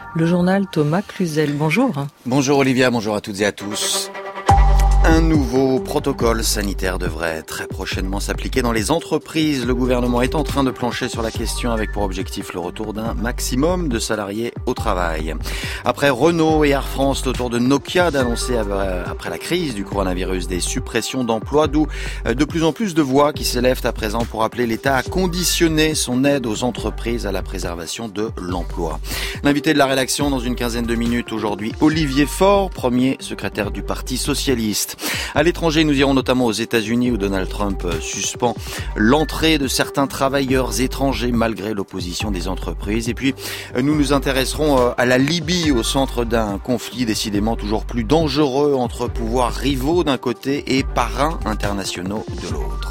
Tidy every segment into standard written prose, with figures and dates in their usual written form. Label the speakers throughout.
Speaker 1: Le journal Thomas Cluzel. Bonjour.
Speaker 2: Bonjour Olivia, bonjour à toutes et à tous. Un nouveau protocole sanitaire devrait très prochainement s'appliquer dans les entreprises. Le gouvernement est en train de plancher sur la question avec pour objectif le retour d'un maximum de salariés au travail. Après Renault et Air France, c'est au tour de Nokia d'annoncer après la crise du coronavirus des suppressions d'emplois, d'où de plus en plus de voix qui s'élèvent à présent pour appeler l'État à conditionner son aide aux entreprises à la préservation de l'emploi. L'invité de la rédaction dans une quinzaine de minutes aujourd'hui, Olivier Faure, premier secrétaire du Parti socialiste. À l'étranger, nous irons notamment aux États-Unis où Donald Trump suspend l'entrée de certains travailleurs étrangers malgré l'opposition des entreprises. Et puis, nous nous intéresserons à la Libye au centre d'un conflit décidément toujours plus dangereux entre pouvoirs rivaux d'un côté et parrains internationaux de l'autre.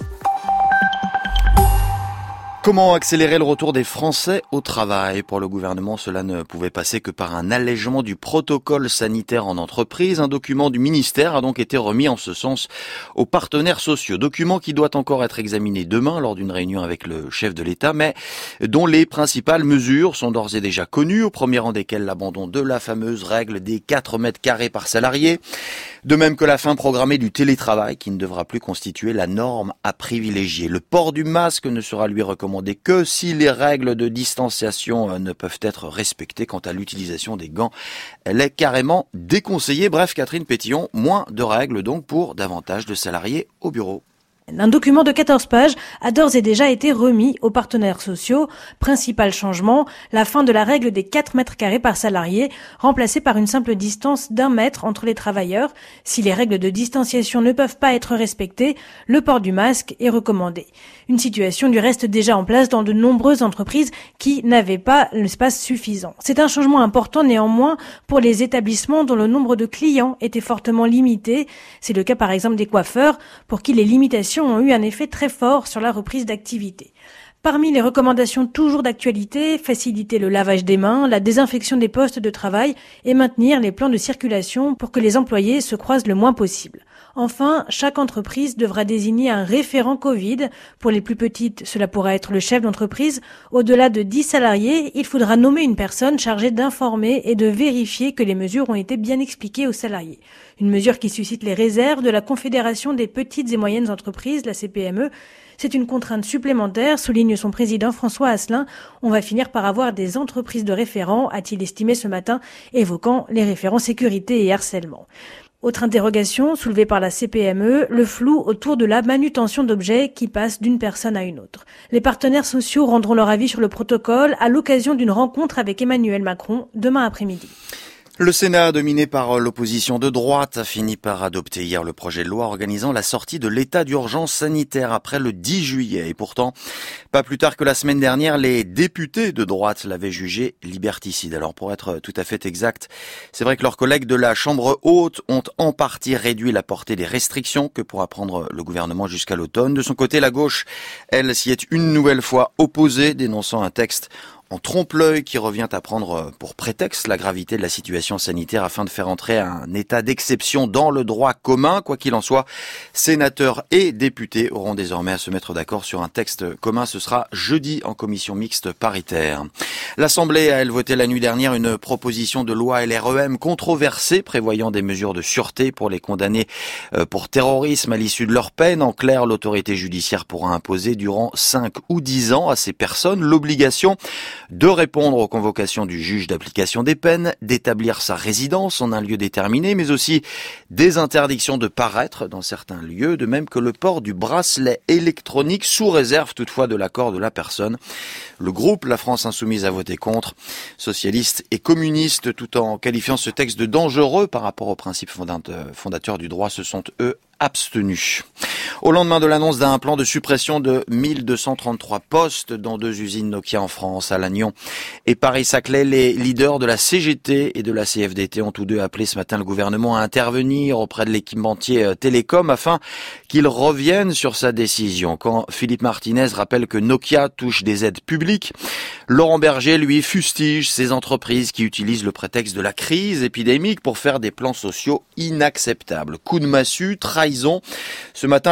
Speaker 2: Comment accélérer le retour des Français au travail ? Pour le gouvernement, cela ne pouvait passer que par un allègement du protocole sanitaire en entreprise. Un document du ministère a donc été remis en ce sens aux partenaires sociaux. Document qui doit encore être examiné demain lors d'une réunion avec le chef de l'État, mais dont les principales mesures sont d'ores et déjà connues, au premier rang desquelles l'abandon de la fameuse règle des 4 mètres carrés par salarié. De même que la fin programmée du télétravail qui ne devra plus constituer la norme à privilégier. Le port du masque ne sera lui recommandé que si les règles de distanciation ne peuvent être respectées. Quant à l'utilisation des gants, elle est carrément déconseillée. Bref, Catherine Pétillon, moins de règles donc pour davantage de salariés au bureau.
Speaker 3: Un document de 14 pages a d'ores et déjà été remis aux partenaires sociaux. Principal changement, la fin de la règle des 4 mètres carrés par salarié, remplacée par une simple distance d'1 mètre entre les travailleurs. Si les règles de distanciation ne peuvent pas être respectées, le port du masque est recommandé. Une situation du reste déjà en place dans de nombreuses entreprises qui n'avaient pas l'espace suffisant. C'est un changement important néanmoins pour les établissements dont le nombre de clients était fortement limité. C'est le cas par exemple des coiffeurs pour qui les limitations ont eu un effet très fort sur la reprise d'activité. Parmi les recommandations toujours d'actualité, faciliter le lavage des mains, la désinfection des postes de travail et maintenir les plans de circulation pour que les employés se croisent le moins possible. Enfin, chaque entreprise devra désigner un référent Covid. Pour les plus petites, cela pourra être le chef d'entreprise. Au-delà de 10 salariés, il faudra nommer une personne chargée d'informer et de vérifier que les mesures ont été bien expliquées aux salariés. Une mesure qui suscite les réserves de la Confédération des petites et moyennes entreprises, la CPME. C'est une contrainte supplémentaire, souligne son président François Asselin. On va finir par avoir des entreprises de référents, a-t-il estimé ce matin, évoquant les référents sécurité et harcèlement. Autre interrogation soulevée par la CPME, le flou autour de la manutention d'objets qui passe d'une personne à une autre. Les partenaires sociaux rendront leur avis sur le protocole à l'occasion d'une rencontre avec Emmanuel Macron demain après-midi.
Speaker 2: Le Sénat, dominé par l'opposition de droite, a fini par adopter hier le projet de loi organisant la sortie de l'état d'urgence sanitaire après le 10 juillet. Et pourtant, pas plus tard que la semaine dernière, les députés de droite l'avaient jugé liberticide. Alors pour être tout à fait exact, c'est vrai que leurs collègues de la Chambre haute ont en partie réduit la portée des restrictions que pourra prendre le gouvernement jusqu'à l'automne. De son côté, la gauche, elle, s'y est une nouvelle fois opposée, dénonçant un texte en trompe-l'œil qui revient à prendre pour prétexte la gravité de la situation sanitaire afin de faire entrer un état d'exception dans le droit commun. Quoi qu'il en soit, sénateurs et députés auront désormais à se mettre d'accord sur un texte commun. Ce sera jeudi en commission mixte paritaire. L'Assemblée a, elle, voté la nuit dernière une proposition de loi LREM controversée prévoyant des mesures de sûreté pour les condamnés pour terrorisme à l'issue de leur peine. En clair, l'autorité judiciaire pourra imposer durant 5 ou 10 ans à ces personnes l'obligation de répondre aux convocations du juge d'application des peines, d'établir sa résidence en un lieu déterminé, mais aussi des interdictions de paraître dans certains lieux, de même que le port du bracelet électronique sous réserve toutefois de l'accord de la personne. Le groupe La France Insoumise a voté contre. Socialistes et communistes, tout en qualifiant ce texte de dangereux par rapport aux principes fondateurs du droit, se sont eux abstenus. Au lendemain de l'annonce d'un plan de suppression de 1233 postes dans 2 usines Nokia en France, à Lannion et Paris-Saclay, les leaders de la CGT et de la CFDT ont tous deux appelé ce matin le gouvernement à intervenir auprès de l'équipementier Télécom afin qu'il revienne sur sa décision. Quand Philippe Martinez rappelle que Nokia touche des aides publiques, Laurent Berger, lui, fustige ces entreprises qui utilisent le prétexte de la crise épidémique pour faire des plans sociaux inacceptables. Coup de massue, trahison. Ce matin,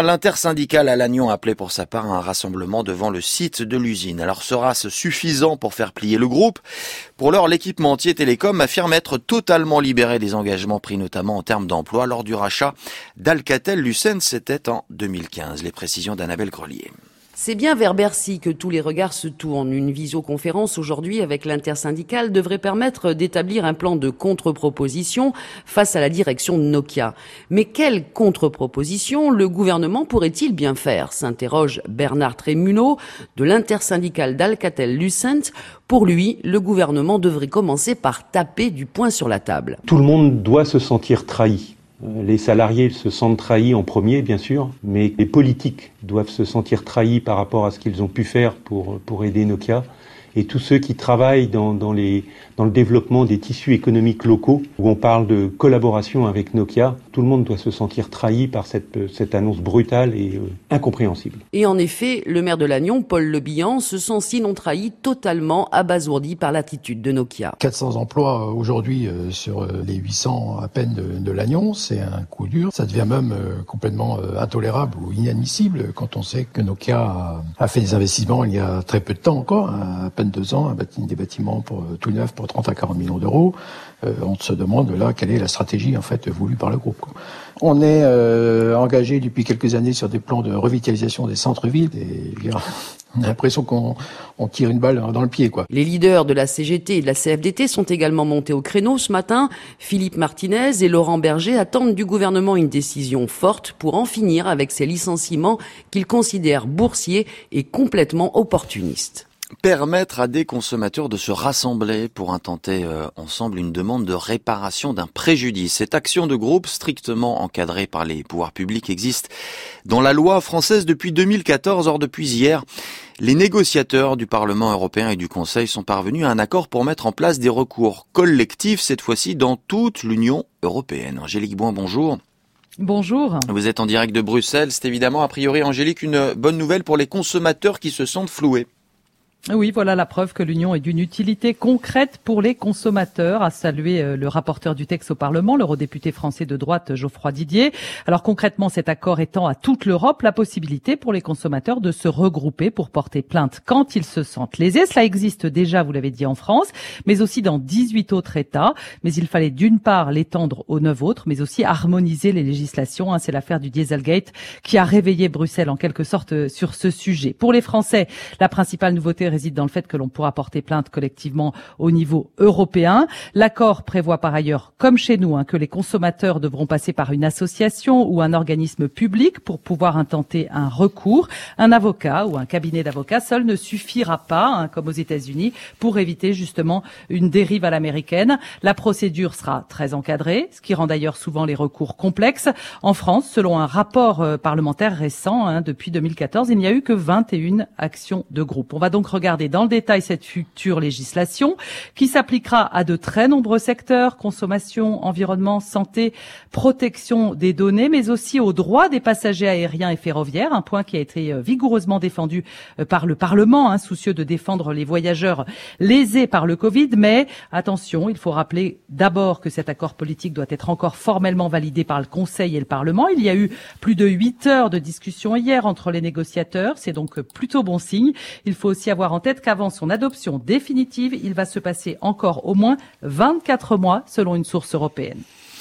Speaker 2: Enfin, l'intersyndicale à Lannion a appelé pour sa part à un rassemblement devant le site de l'usine. Alors sera-ce suffisant pour faire plier le groupe ? Pour l'heure, l'équipementier Télécom affirme être totalement libéré des engagements pris notamment en termes d'emploi lors du rachat d'Alcatel-Lucent, c'était en 2015. Les précisions d'Annabelle Grelier.
Speaker 4: C'est bien vers Bercy que tous les regards se tournent. Une visioconférence aujourd'hui avec l'intersyndicale devrait permettre d'établir un plan de contre-proposition face à la direction de Nokia. Mais quelle contre-proposition le gouvernement pourrait-il bien faire ? S'interroge Bernard Trémuneau de l'intersyndicale d'Alcatel-Lucent. Pour lui, le gouvernement devrait commencer par taper du poing sur la table.
Speaker 5: Tout le monde doit se sentir trahi. Les salariés se sentent trahis en premier, bien sûr, mais les politiques doivent se sentir trahis par rapport à ce qu'ils ont pu faire pour aider Nokia. Et tous ceux qui travaillent dans le développement des tissus économiques locaux, où on parle de collaboration avec Nokia, tout le monde doit se sentir trahi par cette annonce brutale et incompréhensible.
Speaker 4: Et en effet, le maire de Lannion, Paul Le Bihan, se sent sinon trahi, totalement abasourdi par l'attitude de Nokia.
Speaker 6: 400 emplois aujourd'hui sur les 800 à peine de Lannion, c'est un coup dur. Ça devient même complètement intolérable ou inadmissible quand on sait que Nokia a fait des investissements il y a très peu de temps encore, à peine 2 ans, des bâtiments pour tout neuf pour 30 à 40 millions d'euros. On se demande là quelle est la stratégie en fait voulue par le groupe, quoi. On est engagé depuis quelques années sur des plans de revitalisation des centres-villes et on a l'impression qu'on tire une balle dans le pied, quoi.
Speaker 4: Les leaders de la CGT et de la CFDT sont également montés au créneau ce matin. Philippe Martinez et Laurent Berger attendent du gouvernement une décision forte pour en finir avec ces licenciements qu'ils considèrent boursiers et complètement opportunistes.
Speaker 2: Permettre à des consommateurs de se rassembler pour intenter ensemble une demande de réparation d'un préjudice. Cette action de groupe, strictement encadrée par les pouvoirs publics, existe dans la loi française depuis 2014. Or, depuis hier, les négociateurs du Parlement européen et du Conseil sont parvenus à un accord pour mettre en place des recours collectifs, cette fois-ci dans toute l'Union européenne. Angélique Boin, bonjour.
Speaker 1: Bonjour.
Speaker 2: Vous êtes en direct de Bruxelles. C'est évidemment, a priori, Angélique, une bonne nouvelle pour les consommateurs qui se sentent floués.
Speaker 1: Oui, voilà la preuve que l'Union est d'une utilité concrète pour les consommateurs, a salué le rapporteur du texte au Parlement, l'eurodéputé français de droite Geoffroy Didier. Alors concrètement, cet accord étend à toute l'Europe la possibilité pour les consommateurs de se regrouper pour porter plainte quand ils se sentent lésés. Cela existe déjà, vous l'avez dit, en France, mais aussi dans 18 autres États. Mais il fallait d'une part l'étendre aux 9 autres, mais aussi harmoniser les législations. C'est l'affaire du Dieselgate qui a réveillé Bruxelles en quelque sorte sur ce sujet. Pour les Français, la principale nouveauté réside dans le fait que l'on pourra porter plainte collectivement au niveau européen. L'accord prévoit par ailleurs, comme chez nous, que les consommateurs devront passer par une association ou un organisme public pour pouvoir intenter un recours. Un avocat ou un cabinet d'avocats seul ne suffira pas, comme aux États-Unis, pour éviter justement une dérive à l'américaine. La procédure sera très encadrée, ce qui rend d'ailleurs souvent les recours complexes. En France, selon un rapport parlementaire récent, depuis 2014, il n'y a eu que 21 actions de groupe. On va donc regarder dans le détail cette future législation qui s'appliquera à de très nombreux secteurs, consommation, environnement, santé, protection des données, mais aussi aux droits des passagers aériens et ferroviaires, un point qui a été vigoureusement défendu par le Parlement, soucieux de défendre les voyageurs lésés par le Covid. Mais attention, il faut rappeler d'abord que cet accord politique doit être encore formellement validé par le Conseil et le Parlement. Il y a eu plus de 8 heures de discussion hier entre les négociateurs, c'est donc plutôt bon signe. Il faut aussi avoir en tête qu'avant son adoption définitive, il va se passer encore au moins 24 mois selon une source européenne.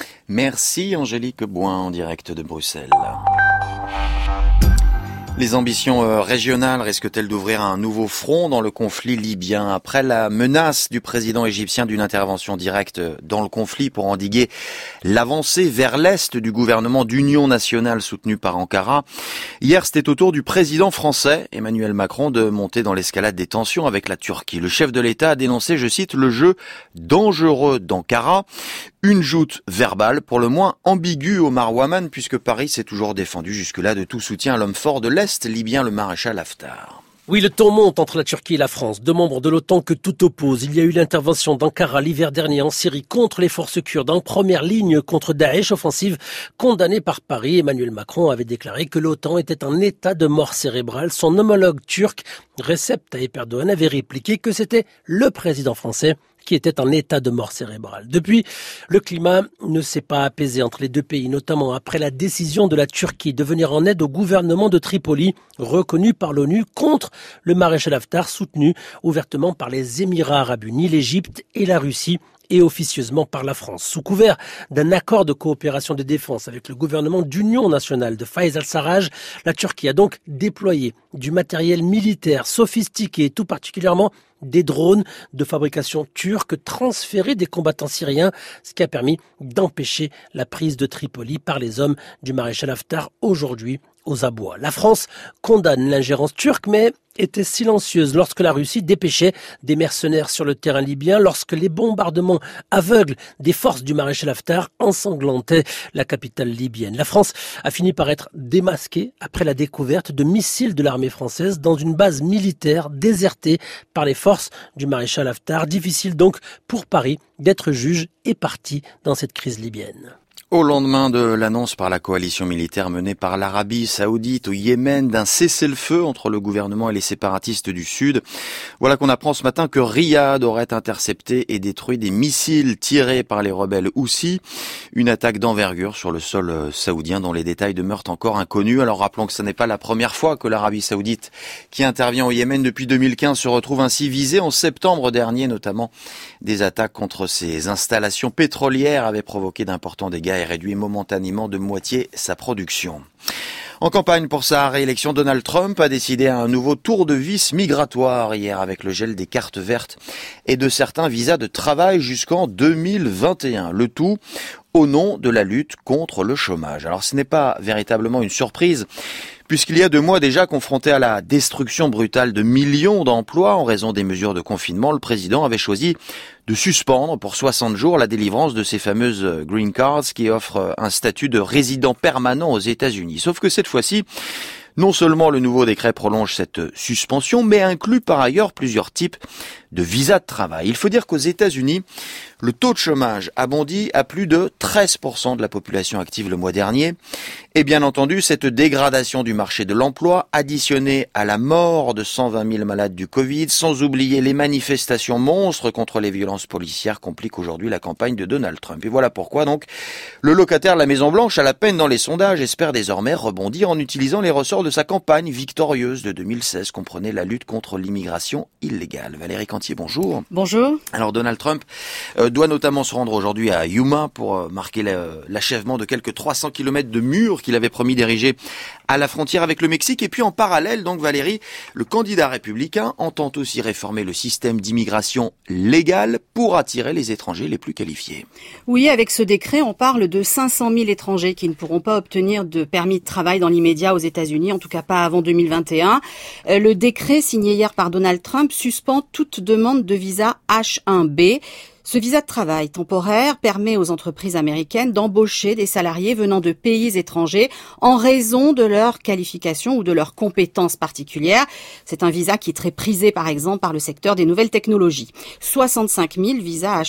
Speaker 2: Merci Angélique Boin en direct de Bruxelles. Les ambitions régionales risquent-elles d'ouvrir un nouveau front dans le conflit libyen après la menace du président égyptien d'une intervention directe dans le conflit pour endiguer l'avancée vers l'est du gouvernement d'union nationale soutenu par Ankara? Hier, c'était au tour du président français, Emmanuel Macron, de monter dans l'escalade des tensions avec la Turquie. Le chef de l'État a dénoncé, je cite, le jeu dangereux d'Ankara. Une joute verbale pour le moins ambiguë au Marwaman puisque Paris s'est toujours défendu jusque-là de tout soutien à l'homme fort de l'Est libyen, le maréchal Haftar.
Speaker 7: Oui, le ton monte entre la Turquie et la France, deux membres de l'OTAN que tout oppose. Il y a eu l'intervention d'Ankara l'hiver dernier en Syrie contre les forces kurdes, en première ligne contre Daesh, offensive condamnée par Paris. Emmanuel Macron avait déclaré que l'OTAN était un état de mort cérébrale. Son homologue turc, Recep Tayyip Erdogan, avait répliqué que c'était le président français Turquie était en état de mort cérébrale. Depuis, le climat ne s'est pas apaisé entre les deux pays, notamment après la décision de la Turquie de venir en aide au gouvernement de Tripoli, reconnu par l'ONU contre le maréchal Haftar, soutenu ouvertement par les Émirats arabes unis, l'Égypte et la Russie, et officieusement par la France. Sous couvert d'un accord de coopération de défense avec le gouvernement d'union nationale de Fayez al-Sarraj, la Turquie a donc déployé du matériel militaire sophistiqué, tout particulièrement des drones de fabrication turque transférés des combattants syriens, ce qui a permis d'empêcher la prise de Tripoli par les hommes du maréchal Haftar aujourd'hui aux abois. La France condamne l'ingérence turque, mais était silencieuse lorsque la Russie dépêchait des mercenaires sur le terrain libyen, lorsque les bombardements aveugles des forces du maréchal Haftar ensanglantaient la capitale libyenne. La France a fini par être démasquée après la découverte de missiles de l'armée française dans une base militaire désertée par les forces du maréchal Haftar. Difficile donc pour Paris d'être juge et partie dans cette crise libyenne.
Speaker 2: Au lendemain de l'annonce par la coalition militaire menée par l'Arabie Saoudite au Yémen d'un cessez-le-feu entre le gouvernement et les séparatistes du Sud, voilà qu'on apprend ce matin que Riyad aurait intercepté et détruit des missiles tirés par les rebelles Houthis. Une attaque d'envergure sur le sol saoudien dont les détails demeurent encore inconnus. Alors rappelons que ce n'est pas la première fois que l'Arabie Saoudite, qui intervient au Yémen depuis 2015, se retrouve ainsi visée. En septembre dernier, notamment, des attaques contre ses installations pétrolières avaient provoqué d'importants dégâts et réduit momentanément de moitié sa production. En campagne pour sa réélection, Donald Trump a décidé un nouveau tour de vis migratoire hier avec le gel des cartes vertes et de certains visas de travail jusqu'en 2021. Le tout au nom de la lutte contre le chômage. Alors ce n'est pas véritablement une surprise, puisqu'il y a 2 mois déjà, confronté à la destruction brutale de millions d'emplois en raison des mesures de confinement, le président avait choisi de suspendre pour 60 jours la délivrance de ces fameuses green cards qui offrent un statut de résident permanent aux États-Unis. Sauf que cette fois-ci, non seulement le nouveau décret prolonge cette suspension, mais inclut par ailleurs plusieurs types de visas de travail. Il faut dire qu'aux États-Unis, le taux de chômage a bondi à plus de 13% de la population active le mois dernier. Et bien entendu, cette dégradation du marché de l'emploi, additionnée à la mort de 120 000 malades du Covid, sans oublier les manifestations monstres contre les violences policières, compliquent aujourd'hui la campagne de Donald Trump. Et voilà pourquoi donc le locataire de la Maison-Blanche, à la peine dans les sondages, espère désormais rebondir en utilisant les ressorts de sa campagne victorieuse de 2016, comprenait la lutte contre l'immigration illégale. Valérie Cantier, bonjour.
Speaker 8: Bonjour.
Speaker 2: Alors Donald Trump doit notamment se rendre aujourd'hui à Yuma pour marquer l'achèvement de quelques 300 km de murs qu'il avait promis d'ériger à la frontière avec le Mexique. Et puis en parallèle, donc Valérie, le candidat républicain entend aussi réformer le système d'immigration légale pour attirer les étrangers les plus qualifiés.
Speaker 8: Oui, avec ce décret, on parle de 500 000 étrangers qui ne pourront pas obtenir de permis de travail dans l'immédiat aux États-Unis, en tout cas pas avant 2021. Le décret signé hier par Donald Trump suspend toute demande de visa H-1B. Ce visa de travail temporaire permet aux entreprises américaines d'embaucher des salariés venant de pays étrangers en raison de leur qualification ou de leurs compétences particulières. C'est un visa qui est très prisé, par exemple, par le secteur des nouvelles technologies. 65 000 visas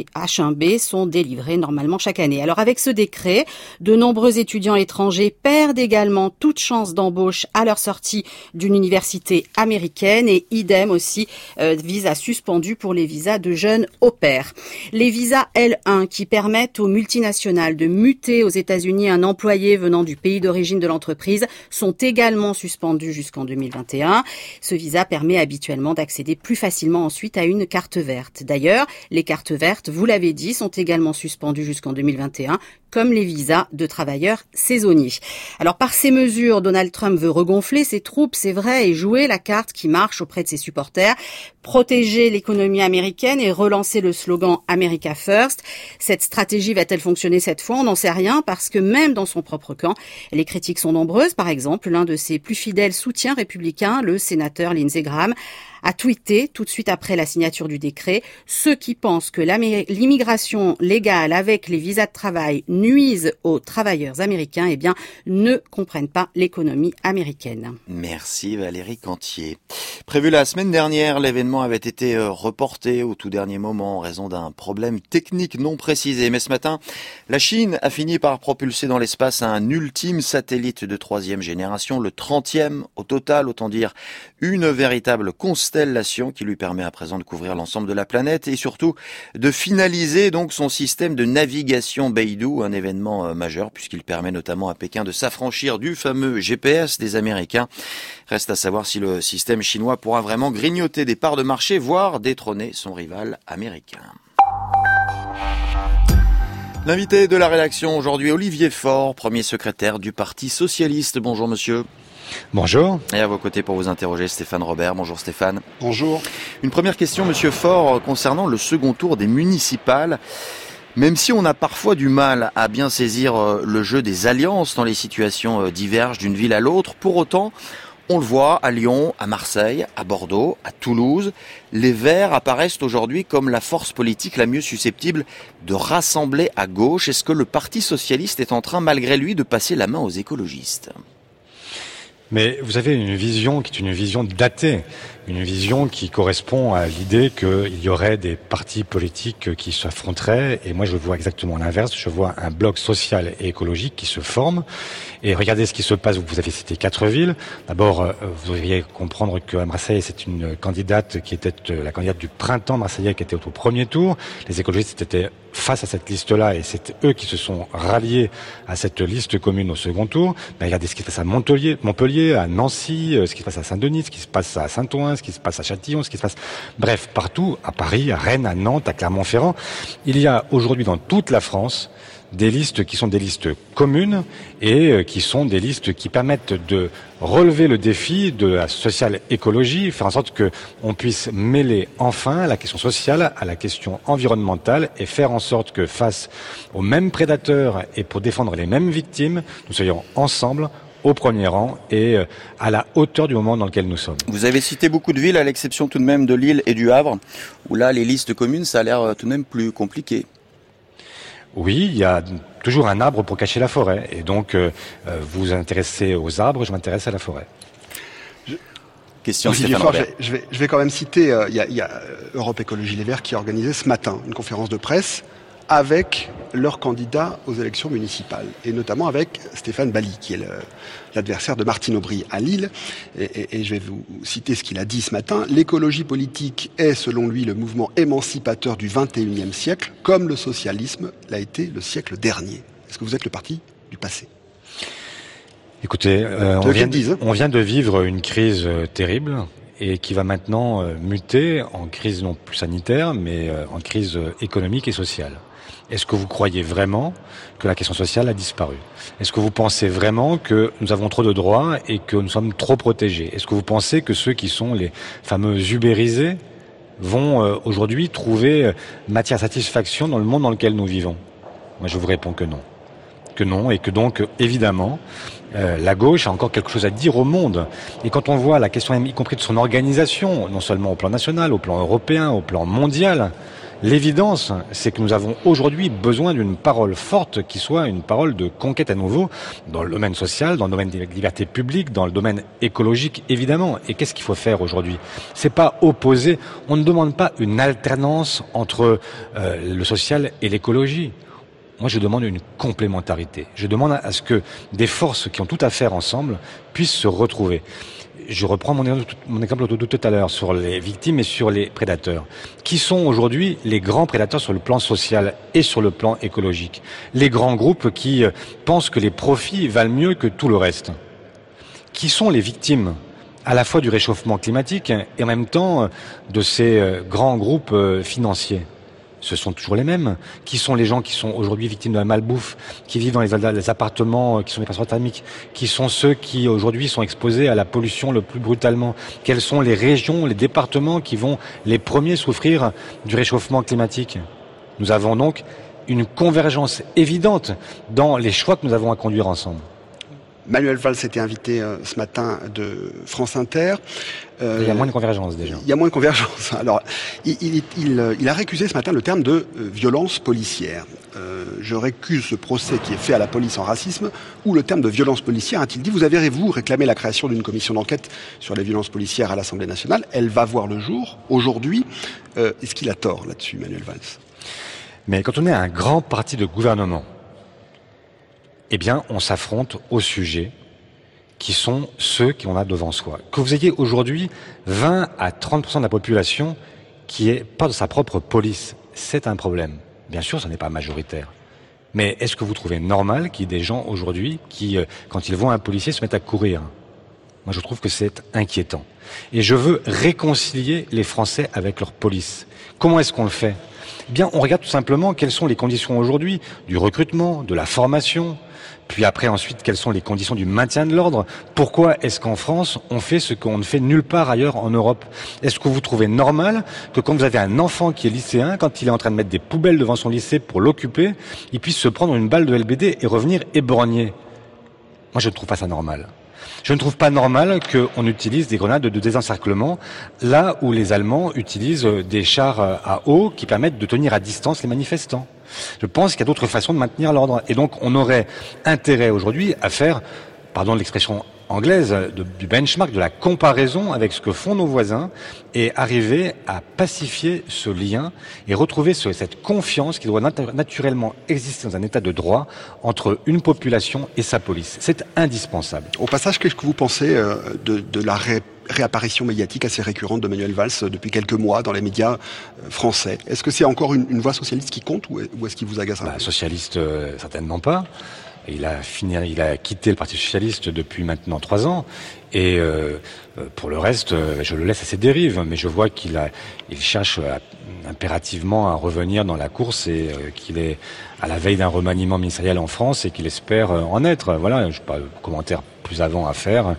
Speaker 8: H1B sont délivrés normalement chaque année. Alors avec ce décret, de nombreux étudiants étrangers perdent également toute chance d'embauche à leur sortie d'une université américaine et idem aussi, visa suspendu pour les visas de jeunes au pair. Les visas L1 qui permettent aux multinationales de muter aux États-Unis un employé venant du pays d'origine de l'entreprise sont également suspendus jusqu'en 2021. Ce visa permet habituellement d'accéder plus facilement ensuite à une carte verte. D'ailleurs, les cartes vertes, vous l'avez dit, sont également suspendues jusqu'en 2021, comme les visas de travailleurs saisonniers. Alors par ces mesures, Donald Trump veut regonfler ses troupes, c'est vrai, et jouer la carte qui marche auprès de ses supporters, protéger l'économie américaine et relancer le slogan America First. Cette stratégie va-t-elle fonctionner cette fois? On n'en sait rien parce que même dans son propre camp, les critiques sont nombreuses. Par exemple, l'un de ses plus fidèles soutiens républicains, le sénateur Lindsey Graham, a tweeté tout de suite après la signature du décret: ceux qui pensent que l'immigration légale avec les visas de travail nuisent aux travailleurs américains, eh bien, ne comprennent pas l'économie américaine.
Speaker 2: Merci Valérie Cantier. Prévu la semaine dernière, l'événement avait été reporté au tout dernier moment en raison d'un problème technique non précisé. Mais ce matin, la Chine a fini par propulser dans l'espace un ultime satellite de 3e génération, le 30e au total, autant dire une véritable constellation constellation qui lui permet à présent de couvrir l'ensemble de la planète et surtout de finaliser donc son système de navigation Beidou, un événement majeur puisqu'il permet notamment à Pékin de s'affranchir du fameux GPS des Américains. Reste à savoir si le système chinois pourra vraiment grignoter des parts de marché, voire détrôner son rival américain. L'invité de la rédaction aujourd'hui, Olivier Faure, premier secrétaire du Parti socialiste. Bonjour monsieur.
Speaker 9: Bonjour.
Speaker 2: Et à vos côtés pour vous interroger, Stéphane Robert. Bonjour Stéphane.
Speaker 9: Bonjour.
Speaker 2: Une première question, monsieur Faure, concernant le second tour des municipales. Même si on a parfois du mal à bien saisir le jeu des alliances dans les situations diverges d'une ville à l'autre, pour autant, on le voit à Lyon, à Marseille, à Bordeaux, à Toulouse. Les Verts apparaissent aujourd'hui comme la force politique la mieux susceptible de rassembler à gauche. Est-ce que le Parti socialiste est en train, malgré lui, de passer la main aux écologistes ?
Speaker 9: Mais vous avez une vision qui est une vision datée, une vision qui correspond à l'idée qu'il y aurait des partis politiques qui s'affronteraient. Et moi, je vois exactement l'inverse. Je vois un bloc social et écologique qui se forme. Et regardez ce qui se passe. Vous avez cité 4 villes. D'abord, vous devriez comprendre qu'à Marseille, c'est une candidate qui était la candidate du printemps marseillais qui était au premier tour. Les écologistes étaient face à cette liste-là et c'est eux qui se sont ralliés à cette liste commune au second tour. Mais regardez ce qui se passe à Montpellier, à Nancy, ce qui se passe à Saint-Denis, ce qui se passe à Saint-Ouen, ce qui se passe à Châtillon, ce qui se passe... Bref, partout, à Paris, à Rennes, à Nantes, à Clermont-Ferrand. Il y a aujourd'hui dans toute la France des listes qui sont des listes communes et qui sont des listes qui permettent de relever le défi de la sociale écologie, faire en sorte que on puisse mêler enfin la question sociale à la question environnementale et faire en sorte que face aux mêmes prédateurs et pour défendre les mêmes victimes, nous soyons ensemble au premier rang et à la hauteur du moment dans lequel nous sommes.
Speaker 2: Vous avez cité beaucoup de villes, à l'exception tout de même de Lille et du Havre, où là, les listes communes, ça a l'air tout de même plus compliqué.
Speaker 9: Oui, il y a toujours un arbre pour cacher la forêt. Et donc, vous vous intéressez aux arbres, je m'intéresse à la forêt.
Speaker 2: Question Stéphane Robert.
Speaker 10: Je vais quand même citer, il y a Europe Écologie Les Verts qui a organisé ce matin une conférence de presse avec leurs candidats aux élections municipales, et notamment avec Stéphane Bally, qui est l'adversaire de Martine Aubry à Lille. Et je vais vous citer ce qu'il a dit ce matin. L'écologie politique est, selon lui, le mouvement émancipateur du XXIe siècle, comme le socialisme l'a été le siècle dernier. Est-ce que vous êtes le parti du passé ?
Speaker 9: Écoutez, on vient de vivre une crise terrible et qui va maintenant muter en crise non plus sanitaire, mais en crise économique et sociale. Est-ce que vous croyez vraiment que la question sociale a disparu ? Est-ce que vous pensez vraiment que nous avons trop de droits et que nous sommes trop protégés ? Est-ce que vous pensez que ceux qui sont les fameux ubérisés vont aujourd'hui trouver matière à satisfaction dans le monde dans lequel nous vivons ? Moi, je vous réponds que non. Que non, et que donc, évidemment, la gauche a encore quelque chose à dire au monde. Et quand on voit la question, y compris de son organisation, non seulement au plan national, au plan européen, au plan mondial, l'évidence, c'est que nous avons aujourd'hui besoin d'une parole forte qui soit une parole de conquête à nouveau dans le domaine social, dans le domaine des libertés publiques, dans le domaine écologique, évidemment. Et qu'est-ce qu'il faut faire aujourd'hui ? C'est pas opposer. On ne demande pas une alternance entre le social et l'écologie. Moi, je demande une complémentarité. Je demande à ce que des forces qui ont tout à faire ensemble puissent se retrouver. Je reprends mon exemple de tout à l'heure sur les victimes et sur les prédateurs. Qui sont aujourd'hui les grands prédateurs sur le plan social et sur le plan écologique ? Les grands groupes qui pensent que les profits valent mieux que tout le reste. Qui sont les victimes à la fois du réchauffement climatique et en même temps de ces grands groupes financiers ? Ce sont toujours les mêmes. Qui sont les gens qui sont aujourd'hui victimes de la malbouffe, qui vivent dans les appartements, qui sont des passoires thermiques, qui sont ceux qui aujourd'hui sont exposés à la pollution le plus brutalement ? Quelles sont les régions, les départements qui vont les premiers souffrir du réchauffement climatique ? Nous avons donc une convergence évidente dans les choix que nous avons à conduire ensemble.
Speaker 10: Manuel Valls était invité ce matin de France Inter.
Speaker 9: Il y a moins de convergence déjà.
Speaker 10: Il y a moins de convergence. Alors, il a récusé ce matin le terme de violence policière. Je récuse ce procès qui est fait à la police en racisme, où le terme de violence policière, a-t-il dit, vous avez, vous, réclamé la création d'une commission d'enquête sur les violences policières à l'Assemblée nationale. Elle va voir le jour aujourd'hui. Est-ce qu'il a tort là-dessus, Manuel Valls ?
Speaker 9: Mais quand on est un grand parti de gouvernement, eh bien, on s'affronte au sujet qui sont ceux qu'on a devant soi. Que vous ayez aujourd'hui 20 à 30% de la population qui est pas de sa propre police, c'est un problème. Bien sûr, ce n'est pas majoritaire. Mais est-ce que vous trouvez normal qu'il y ait des gens aujourd'hui qui, quand ils voient un policier, se mettent à courir ? Moi, je trouve que c'est inquiétant. Et je veux réconcilier les Français avec leur police. Comment est-ce qu'on le fait ? Eh bien, on regarde tout simplement quelles sont les conditions aujourd'hui du recrutement, de la formation, puis après ensuite quelles sont les conditions du maintien de l'ordre. Pourquoi est-ce qu'en France on fait ce qu'on ne fait nulle part ailleurs en Europe ? Est-ce que vous trouvez normal que quand vous avez un enfant qui est lycéen, quand il est en train de mettre des poubelles devant son lycée pour l'occuper, il puisse se prendre une balle de LBD et revenir éborgné ? Moi, je ne trouve pas ça normal. Je ne trouve pas normal qu'on utilise des grenades de désencerclement là où les Allemands utilisent des chars à eau qui permettent de tenir à distance les manifestants. Je pense qu'il y a d'autres façons de maintenir l'ordre. Et donc, on aurait intérêt aujourd'hui à faire, pardon de l'expression anglaise, du benchmark, de la comparaison avec ce que font nos voisins et arriver à pacifier ce lien et retrouver cette confiance qui doit naturellement exister dans un état de droit entre une population et sa police. C'est indispensable.
Speaker 10: Au passage, qu'est-ce que vous pensez de la réapparition médiatique assez récurrente de Manuel Valls depuis quelques mois dans les médias français ? Est-ce que c'est encore une voix socialiste qui compte ou est-ce qu'il vous agace un peu ?
Speaker 9: Socialiste, certainement pas. Il a quitté le Parti socialiste depuis maintenant 3 ans. Et pour le reste, je le laisse à ses dérives. Mais je vois qu'il cherche impérativement à revenir dans la course et qu'il est à la veille d'un remaniement ministériel en France et qu'il espère en être. Voilà, je n'ai pas de commentaire plus avant à faire.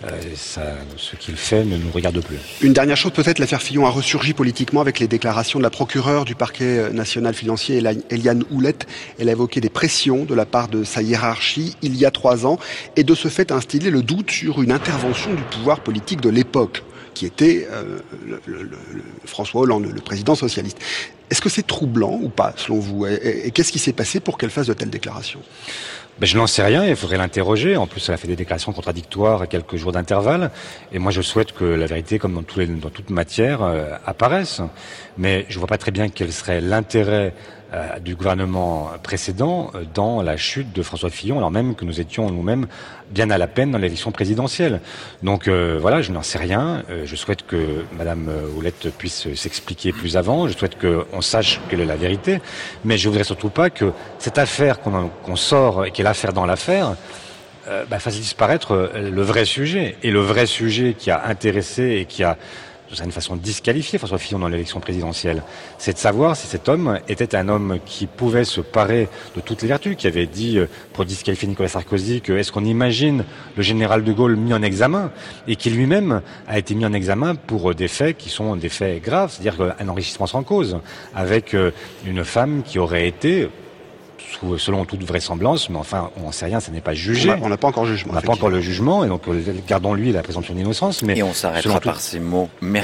Speaker 9: Ce qu'il fait ne nous regarde plus.
Speaker 10: Une dernière chose, peut-être l'affaire Fillon a ressurgi politiquement avec les déclarations de la procureure du parquet national financier, Eliane Houlette. Elle a évoqué des pressions de la part de sa hiérarchie il y a 3 ans et de ce fait a instillé le doute sur une intervention du pouvoir politique de l'époque, qui était François Hollande, le président socialiste. Est-ce que c'est troublant ou pas, selon vous ? Et qu'est-ce qui s'est passé pour qu'elle fasse de telles déclarations ?
Speaker 9: Je n'en sais rien, il faudrait l'interroger. En plus, elle a fait des déclarations contradictoires à quelques jours d'intervalle. Et moi, je souhaite que la vérité, comme dans toute matière, apparaisse. Mais je vois pas très bien quel serait l'intérêt du gouvernement précédent dans la chute de François Fillon, alors même que nous étions nous-mêmes bien à la peine dans l'élection présidentielle. Donc voilà, je n'en sais rien. Je souhaite que Madame Houlette puisse s'expliquer plus avant. Je souhaite qu'on sache quelle est la vérité. Mais je voudrais surtout pas que cette affaire qu'on sort et qui est l'affaire dans l'affaire fasse disparaître le vrai sujet. Et le vrai sujet qui a intéressé et qui a de certaine façon disqualifié François Fillon dans l'élection présidentielle, c'est de savoir si cet homme était un homme qui pouvait se parer de toutes les vertus, qui avait dit, pour disqualifier Nicolas Sarkozy, que est-ce qu'on imagine le général de Gaulle mis en examen, et qui lui-même a été mis en examen pour des faits qui sont des faits graves, c'est-à-dire un enrichissement sans cause, avec une femme qui aurait été, selon toute vraisemblance, mais enfin, on n'en sait rien, ça n'est pas jugé.
Speaker 10: On n'a pas encore jugement.
Speaker 9: On n'a pas encore le jugement, et donc gardons-lui la présomption d'innocence.
Speaker 2: Et on s'arrêtera par ces mots.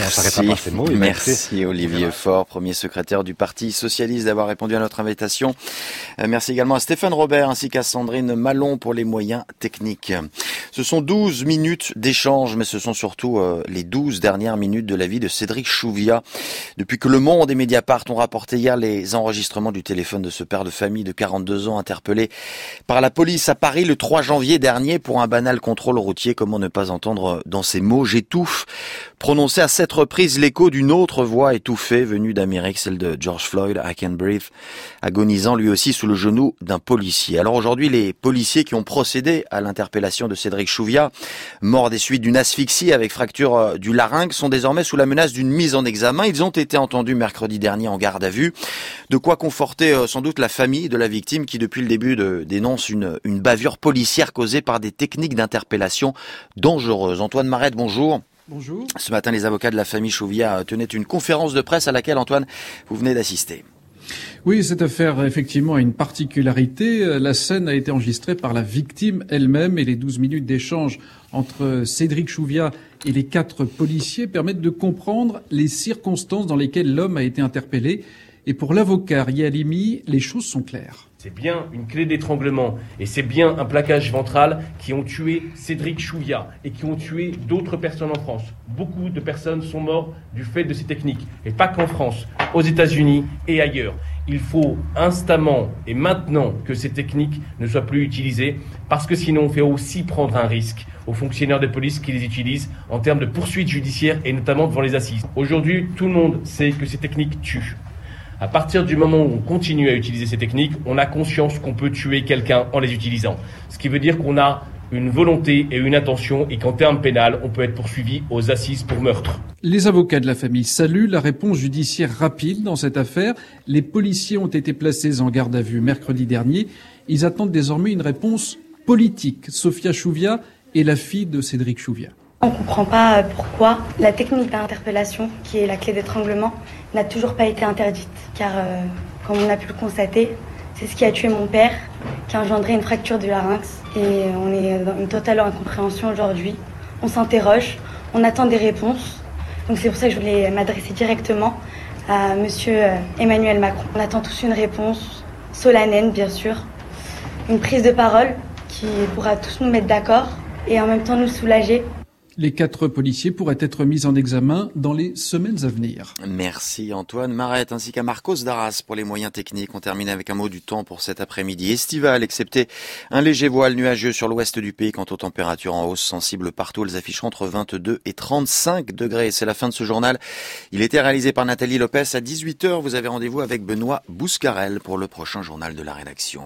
Speaker 2: Merci Olivier Faure, premier secrétaire du Parti socialiste, d'avoir répondu à notre invitation. Merci également à Stéphane Robert ainsi qu'à Sandrine Malon pour les moyens techniques. Ce sont 12 minutes d'échange, mais ce sont surtout les 12 dernières minutes de la vie de Cédric Chouviat. Depuis que Le Monde et Mediapart ont rapporté hier les enregistrements du téléphone de ce père de famille de 42 ans interpellé par la police à Paris le 3 janvier dernier pour un banal contrôle routier. Comment ne pas entendre dans ces mots « j'étouffe » prononcé à 7 reprises l'écho d'une autre voix étouffée venue d'Amérique, celle de George Floyd, I Can't Breathe, agonisant lui aussi sous le genou d'un policier. Alors aujourd'hui, les policiers qui ont procédé à l'interpellation de Cédric Chouviat, mort des suites d'une asphyxie avec fracture du larynx, sont désormais sous la menace d'une mise en examen. Ils ont été entendus mercredi dernier en garde à vue. De quoi conforter sans doute la famille de la victime qui depuis le début dénonce une bavure policière causée par des techniques d'interpellation dangereuses. Antoine Marette, bonjour.
Speaker 11: Bonjour.
Speaker 2: Ce matin, les avocats de la famille Chouviat tenaient une conférence de presse à laquelle, Antoine, vous venez d'assister.
Speaker 11: Oui, cette affaire, effectivement, a une particularité. La scène a été enregistrée par la victime elle-même et les 12 minutes d'échange entre Cédric Chouviat et les 4 policiers permettent de comprendre les circonstances dans lesquelles l'homme a été interpellé. Et pour l'avocat Rial Halimi, les choses sont claires.
Speaker 12: C'est bien une clé d'étranglement et c'est bien un plaquage ventral qui ont tué Cédric Chouviat et qui ont tué d'autres personnes en France. Beaucoup de personnes sont mortes du fait de ces techniques. Et pas qu'en France, aux États-Unis et ailleurs. Il faut instamment et maintenant que ces techniques ne soient plus utilisées parce que sinon on fait aussi prendre un risque aux fonctionnaires de police qui les utilisent en termes de poursuites judiciaires et notamment devant les assises. Aujourd'hui, tout le monde sait que ces techniques tuent. À partir du moment où on continue à utiliser ces techniques, on a conscience qu'on peut tuer quelqu'un en les utilisant. Ce qui veut dire qu'on a une volonté et une intention et qu'en termes pénal, on peut être poursuivi aux assises pour meurtre.
Speaker 11: Les avocats de la famille saluent la réponse judiciaire rapide dans cette affaire. Les policiers ont été placés en garde à vue mercredi dernier. Ils attendent désormais une réponse politique. Sophia Chouviat est la fille de Cédric Chouviat.
Speaker 13: On ne comprend pas pourquoi la technique d'interpellation, qui est la clé d'étranglement, n'a toujours pas été interdite. Car, comme on a pu le constater, c'est ce qui a tué mon père, qui a engendré une fracture du larynx. Et on est dans une totale incompréhension aujourd'hui. On s'interroge, on attend des réponses. Donc c'est pour ça que je voulais m'adresser directement à monsieur Emmanuel Macron. On attend tous une réponse solennelle, bien sûr. Une prise de parole qui pourra tous nous mettre d'accord et en même temps nous soulager.
Speaker 11: Les 4 policiers pourraient être mis en examen dans les semaines à venir.
Speaker 2: Merci Antoine Marette ainsi qu'à Marcos Darras pour les moyens techniques. On termine avec un mot du temps pour cet après-midi estival, excepté un léger voile nuageux sur l'ouest du pays. Quant aux températures en hausse sensible partout, elles affichent entre 22 et 35 degrés. C'est la fin de ce journal. Il était réalisé par Nathalie Lopez. À 18h, vous avez rendez-vous avec Benoît Bouscarel pour le prochain journal de la rédaction.